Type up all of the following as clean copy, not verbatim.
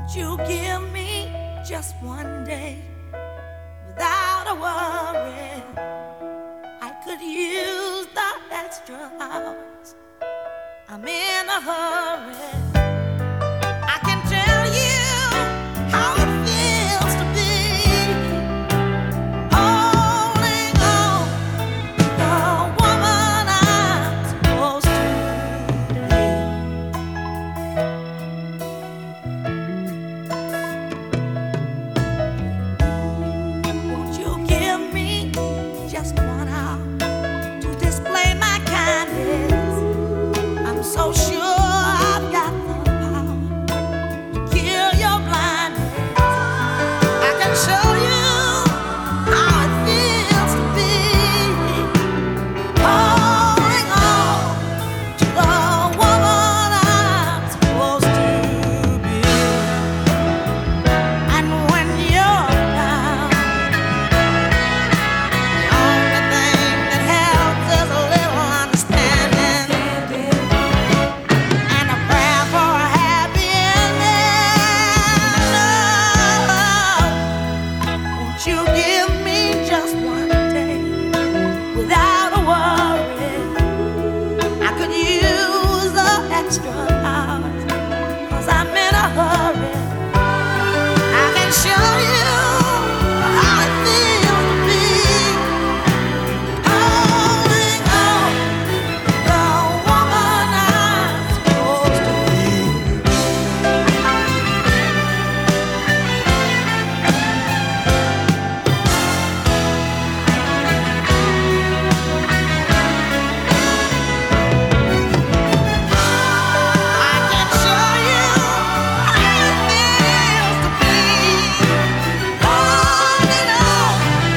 you give me just one day without a worry? I could use the extra hours. I'm in a hurry. I can tell you how it feels to be holding on to the woman I'm supposed to be. Won't you give me just 1 hour to display my kindness? I'm so sure I've got the power to kill your blindness. I can show you how it feels to be holding on to the woman I'm supposed to be. And when you're down, the only thing that helps is a little understanding and a prayer for a happy ending. Won't you give me just 1 day without a worry? I could use the extra hours, 'cause I'm in a hurry. I can show you how it feels to be holding on the woman I'm supposed to be. I can show you how it feels to be holding on,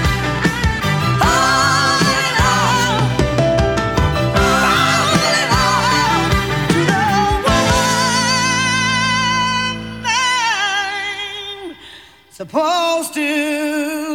holding on, holding on to the woman I'm supposed to